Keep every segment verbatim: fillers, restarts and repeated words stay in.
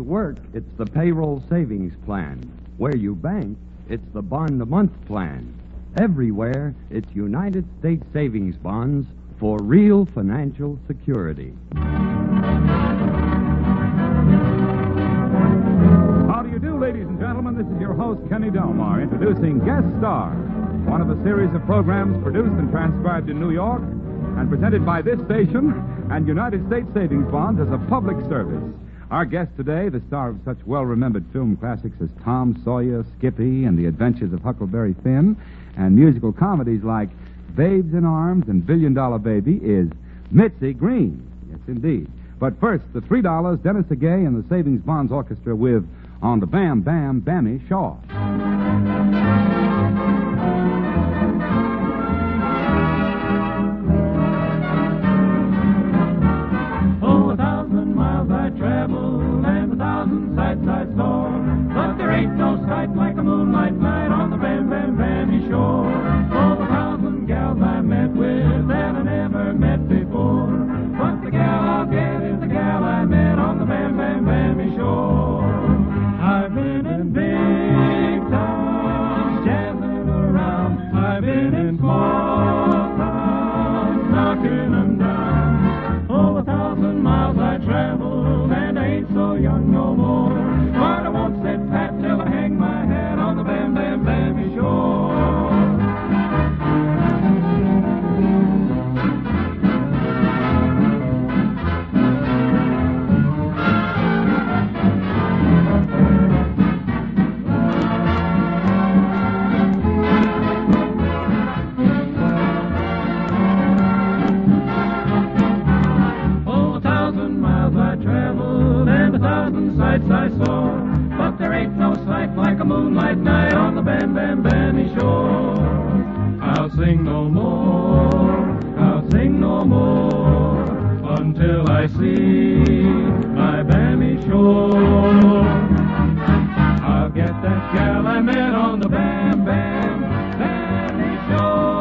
work, it's the payroll savings plan. Where you bank, it's the bond-a-month plan. Everywhere, it's United States savings bonds for real financial security. How do you do, ladies and gentlemen? This is your host, Kenny Delmar, introducing Guest Star, one of a series of programs produced and transcribed in New York and presented by this station and United States Savings Bonds as a public service. Our guest today, the star of such well-remembered film classics as Tom Sawyer, Skippy, and The Adventures of Huckleberry Finn, and musical comedies like Babes in Arms and Billion Dollar Baby, is Mitzi Green. Yes, indeed. But first, the three dollars, Dennis Agay and the Savings Bonds Orchestra with On the Bam Bam Bammy Shaw. Oh, a thousand miles I traveled and a thousand sights I saw, but there ain't no sight like a moonlight night on the Bam Bam Bammy shore. Oh, a thousand gals I met with that I never met before, but the gal I'll get is the gal I met on the Bam Bam Bammy shore. I've been in big towns, jazzing around. I've been in small towns, knocking them down. Oh, a thousand miles I traveled, and I ain't so young no more. But I won't sit pat till I hang my hat on the Bam Bam Bammy shore. I saw, but there ain't no sight like a moonlight night on the Bam Bam Bammy shore. I'll sing no more, I'll sing no more, until I see my Bammy shore. I'll get that gal I met on the Bam Bam Bammy shore.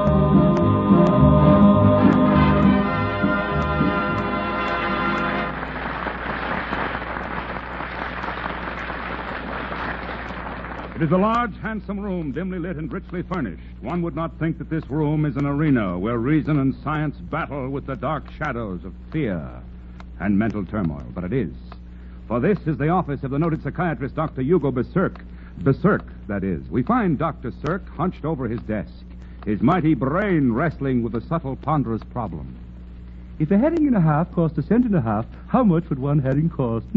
It is a large, handsome room, dimly lit and richly furnished. One would not think that this room is an arena where reason and science battle with the dark shadows of fear and mental turmoil. But it is. For this is the office of the noted psychiatrist, Doctor Hugo Berserk. Berserk, that is. We find Doctor Cirque hunched over his desk, his mighty brain wrestling with a subtle, ponderous problem. If a herring and a half cost a cent and a half, how much would one herring cost?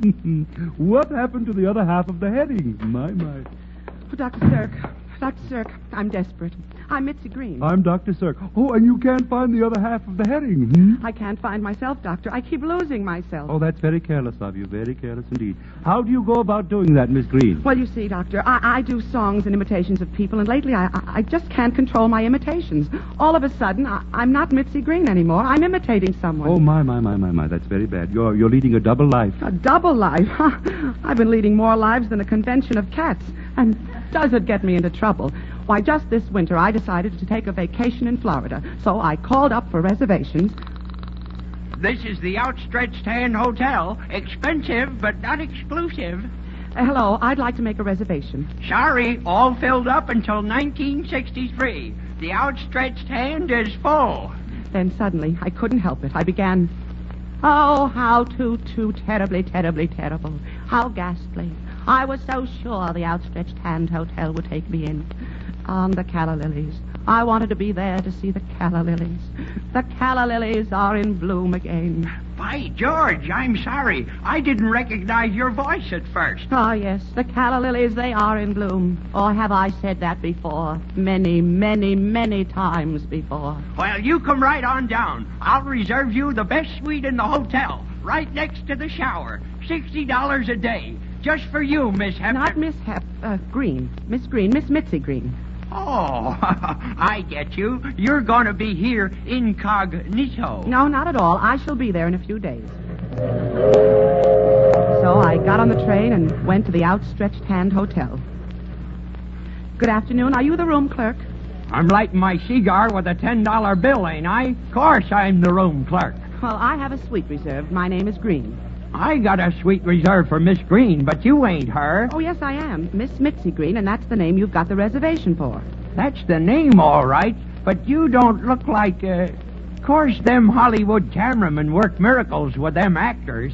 What happened to the other half of the herring? My, my. Oh, Doctor Cirque. Doctor Cirque, I'm desperate. I'm Mitzi Green. I'm Doctor Cirque. Oh, and you can't find the other half of the herring, hmm? I can't find myself, Doctor. I keep losing myself. Oh, that's very careless of you. Very careless indeed. How do you go about doing that, Miss Green? Well, you see, Doctor, I, I do songs and imitations of people, and lately I, I, I just can't control my imitations. All of a sudden, I, I'm not Mitzi Green anymore. I'm imitating someone. Oh, my, my, my, my, my. That's very bad. You're, you're leading a double life. A double life? I've been leading more lives than a convention of cats. And does it get me into trouble? Why, just this winter, I decided to take a vacation in Florida, so I called up for reservations. This is the Outstretched Hand Hotel. Expensive, but not exclusive. Uh, hello, I'd like to make a reservation. Sorry, all filled up until nineteen sixty-three. The Outstretched Hand is full. Then suddenly, I couldn't help it. I began, oh, how too, too terribly, terribly terrible. How ghastly. I was so sure the Outstretched Hand Hotel would take me in. On the calla lilies. I wanted to be there to see the calla lilies. The calla lilies are in bloom again. By George, I'm sorry. I didn't recognize your voice at first. Oh, yes, the calla lilies, they are in bloom. Or have I said that before? Many, many, many times before. Well, you come right on down. I'll reserve you the best suite in the hotel, right next to the shower. Sixty dollars a day. Just for you, Miss Hep... Not Miss Hep... Uh, Green. Miss Green. Miss Mitzi Green. Oh, I get you. You're going to be here incognito. No, not at all. I shall be there in a few days. So I got on the train and went to the Outstretched Hand Hotel. Good afternoon. Are you the room clerk? I'm lighting my cigar with a ten dollar bill, ain't I? Of course I'm the room clerk. Well, I have a suite reserved. My name is Green. I got a suite reserved for Miss Green, but you ain't her. Oh, yes, I am. Miss Mitzi Green, and that's the name you've got the reservation for. That's the name, all right, but you don't look like, uh... Of course, them Hollywood cameramen work miracles with them actors.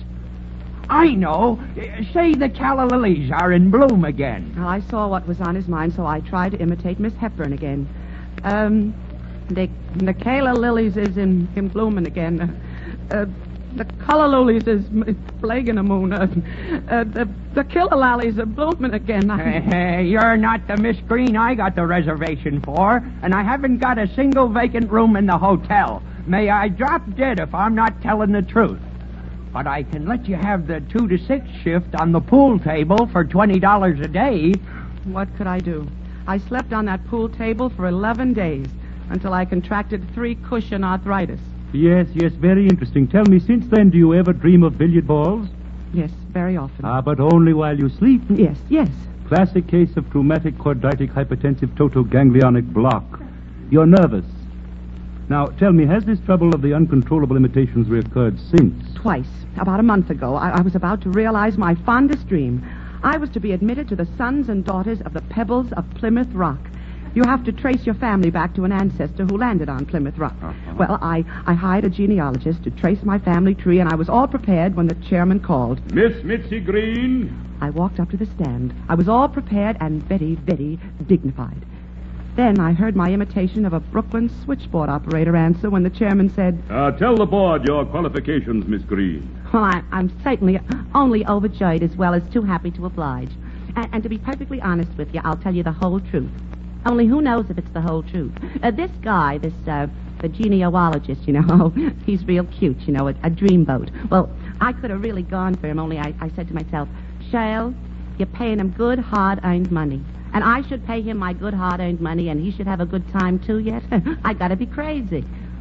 I know. Say the calla lilies are in bloom again. Well, I saw what was on his mind, so I tried to imitate Miss Hepburn again. Um, the, the calla lilies is in, in blooming again. Uh, uh, the calla lilies is plaguing the moon. Uh, uh, the, the killer lilies are blooming again. Uh, you're not the Miss Green I got the reservation for, and I haven't got a single vacant room in the hotel. May I drop dead if I'm not telling the truth. But I can let you have the two to six shift on the pool table for twenty dollars a day. What could I do? I slept on that pool table for eleven days until I contracted three cushion arthritis. Yes, yes, very interesting. Tell me, since then, do you ever dream of billiard balls? Yes, very often. Ah, but only while you sleep. Yes, yes. Classic case of traumatic chorditic hypertensive totoganglionic block. You're nervous. Now, tell me, has this trouble of the uncontrollable imitations reoccurred since? Twice. About a month ago, I, I was about to realize my fondest dream. I was to be admitted to the sons and daughters of the Pebbles of Plymouth Rock. You have to trace your family back to an ancestor who landed on Plymouth Rock. Uh-huh. Well, I, I hired a genealogist to trace my family tree, and I was all prepared when the chairman called. Miss Mitzi Green? I walked up to the stand. I was all prepared and very, very dignified. Then I heard my imitation of a Brooklyn switchboard operator answer when the chairman said, Uh, tell the board your qualifications, Miss Green. Well, I, I'm certainly only overjoyed as well as too happy to oblige. And, and to be perfectly honest with you, I'll tell you the whole truth. Only who knows if it's the whole truth. Uh, this guy, this, uh, the genealogist, you know, he's real cute, you know, a, a dreamboat. Well, I could have really gone for him, only I, I said to myself, Shale, you're paying him good, hard-earned money. And I should pay him my good, hard-earned money, and he should have a good time, too, yet? I gotta be crazy.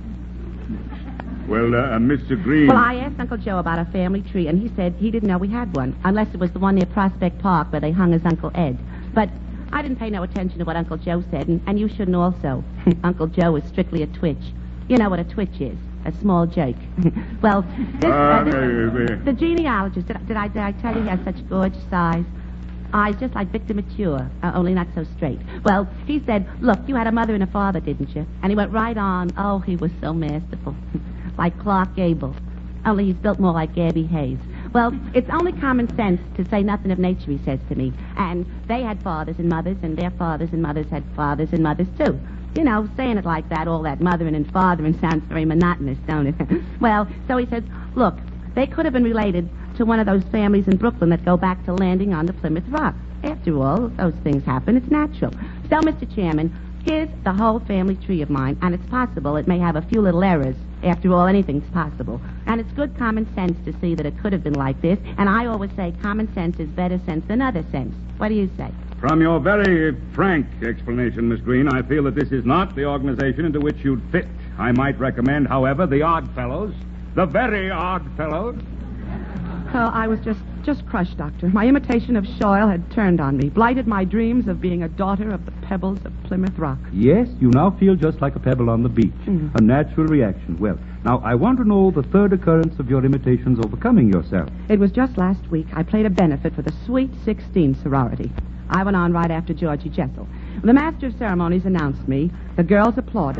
Well, uh, Mister Green... Well, I asked Uncle Joe about a family tree, and he said he didn't know we had one, unless it was the one near Prospect Park where they hung his Uncle Ed. But I didn't pay no attention to what Uncle Joe said, and, and you shouldn't also. Uncle Joe is strictly a twitch. You know what a twitch is. A small jerk. Well, this, uh, this, uh, the genealogist, did, did, I, did I tell you he has such gorgeous eyes? Eyes just like Victor Mature, uh, only not so straight. Well, he said, look, you had a mother and a father, didn't you? And he went right on. Oh, he was so masterful. Like Clark Gable. Only he's built more like Gabby Hayes. Well, it's only common sense to say nothing of nature, he says to me. And they had fathers and mothers, and their fathers and mothers had fathers and mothers, too. You know, saying it like that, all that mothering and fathering sounds very monotonous, don't it? Well, so he says, look, they could have been related to one of those families in Brooklyn that go back to landing on the Plymouth Rock. After all, those things happen. It's natural. So, Mister Chairman, here's the whole family tree of mine, and it's possible it may have a few little errors. After all, anything's possible. And it's good common sense to see that it could have been like this, and I always say common sense is better sense than other sense. What do you say? From your very frank explanation, Miss Green, I feel that this is not the organization into which you'd fit. I might recommend, however, the Odd Fellows. The very Odd Fellows. Well, I was just, just crushed, Doctor. My imitation of Shoyle had turned on me, blighted my dreams of being a daughter of the Pebbles of Plymouth Rock. Yes, you now feel just like a pebble on the beach. Mm-hmm. A natural reaction. Well, now, I want to know the third occurrence of your imitations overcoming yourself. It was just last week. I played a benefit for the Sweet sixteen sorority. I went on right after Georgie Jessel. When the master of ceremonies announced me, the girls applauded.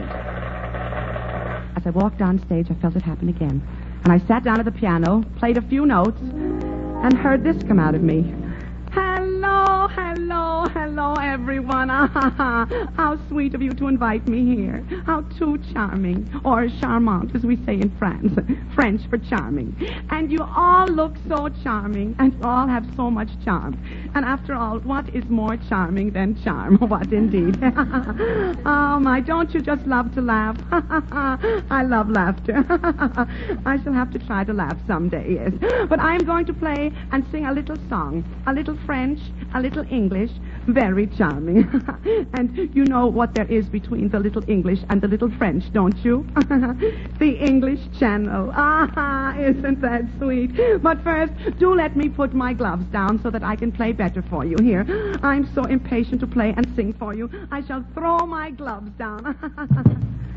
As I walked on stage, I felt it happen again. And I sat down at the piano, played a few notes, and heard this come out of me. Hello, hello, hello, everyone. Ah, how sweet of you to invite me here. How too charming, or charmant, as we say in France. French for charming. And you all look so charming, and you all have so much charm. And after all, what is more charming than charm? What indeed? Oh, my, don't you just love to laugh? I love laughter. I shall have to try to laugh someday, yes. But I am going to play and sing a little song, a little French, a little English, very charming. And you know what there is between the little English and the little French, don't you? The English Channel. Ah, isn't that sweet? But first, do let me put my gloves down so that I can play better for you. Here, I'm so impatient to play and sing for you. I shall throw my gloves down.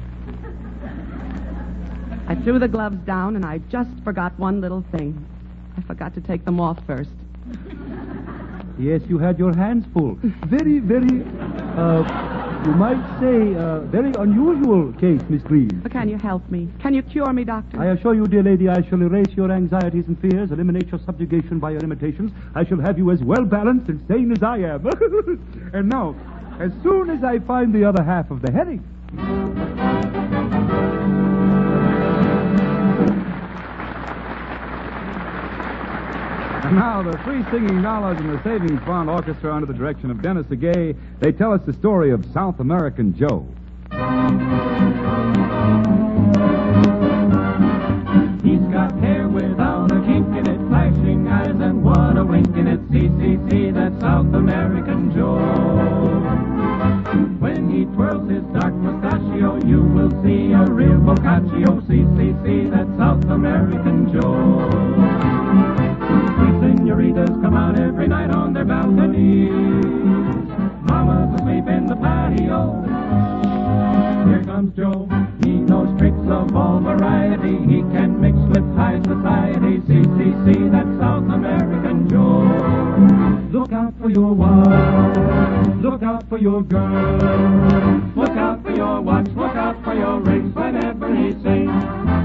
I threw the gloves down, and I just forgot one little thing. I forgot to take them off first. Yes, you had your hands full. Very, very, uh, you might say, uh, very unusual case, Miss Green. But can you help me? Can you cure me, Doctor? I assure you, dear lady, I shall erase your anxieties and fears, eliminate your subjugation by your imitations. I shall have you as well balanced and sane as I am. And now, as soon as I find the other half of the heading. And now, the three singing dollars in the Savings Bond Orchestra under the direction of Dennis Agay, they tell us the story of South American Joe. He's got hair without a kink in it, flashing eyes and what a wink in it. See, see, see, that's South American Joe. When he twirls his dark mustachio, you will see a real boccaccio. See, see, see, that's South American Joe. Senoritas come out every night on their balconies. Mama's asleep in the patio. Here comes Joe. He knows tricks of all variety. He can mix with high society. See, see, see, that's South American Joe. Look out for your wife. Look out for your girl. Look out for your watch. Look out for your rings whenever he sings.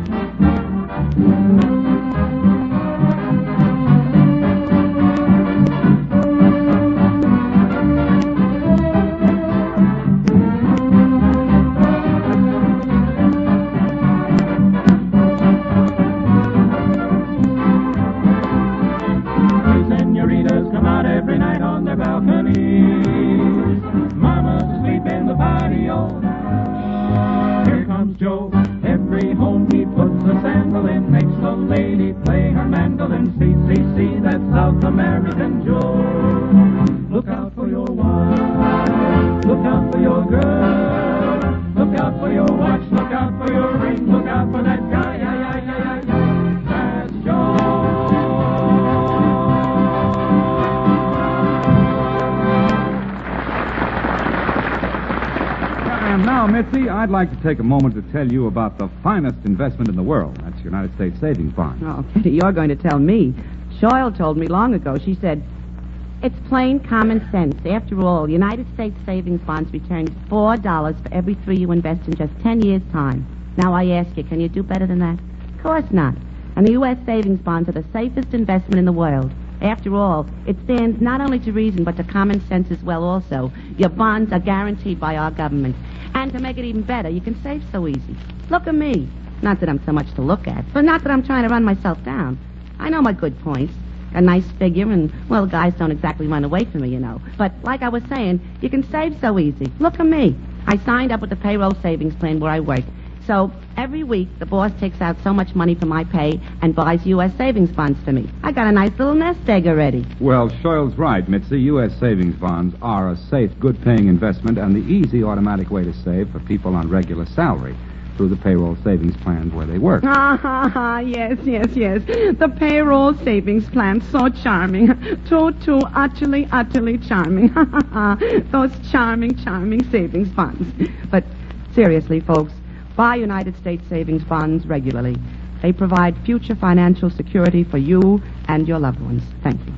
Mitzi, I'd like to take a moment to tell you about the finest investment in the world. That's United States Savings Bonds. Oh, Kitty, you're going to tell me. Shoyle told me long ago. She said, it's plain common sense. After all, United States Savings Bonds return four dollars for every three you invest in just ten years' time. Now I ask you, can you do better than that? Of course not. And the U S savings bonds are the safest investment in the world. After all, it stands not only to reason, but to common sense as well also. Your bonds are guaranteed by our government. And to make it even better, you can save so easy. Look at me. Not that I'm so much to look at, but not that I'm trying to run myself down. I know my good points. A nice figure, and, well, guys don't exactly run away from me, you know. But like I was saying, you can save so easy. Look at me. I signed up with the payroll savings plan where I work. So every week, the boss takes out so much money from my pay and buys U S savings bonds for me. I got a nice little nest egg already. Well, Shoyle's right, Mitzi. U S savings bonds are a safe, good-paying investment and the easy, automatic way to save for people on regular salary through the payroll savings plans where they work. Ah, ha, ha, yes, yes, yes. The payroll savings plan, so charming. Too, too, utterly, utterly charming. Ha, ha, ha. Those charming, charming savings bonds. But seriously, folks, buy United States savings bonds regularly. They provide future financial security for you and your loved ones. Thank you.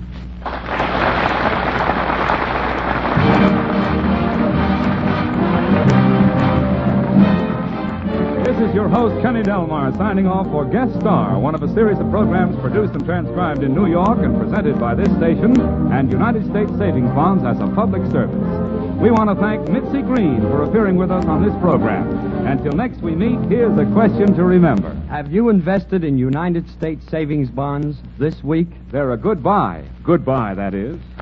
This is your host, Kenny Delmar, signing off for Guest Star, one of a series of programs produced and transcribed in New York and presented by this station and United States Savings Bonds as a public service. We want to thank Mitzi Green for appearing with us on this program. Until next we meet, here's a question to remember. Have you invested in United States savings bonds this week? They're a good buy. Goodbye, that is.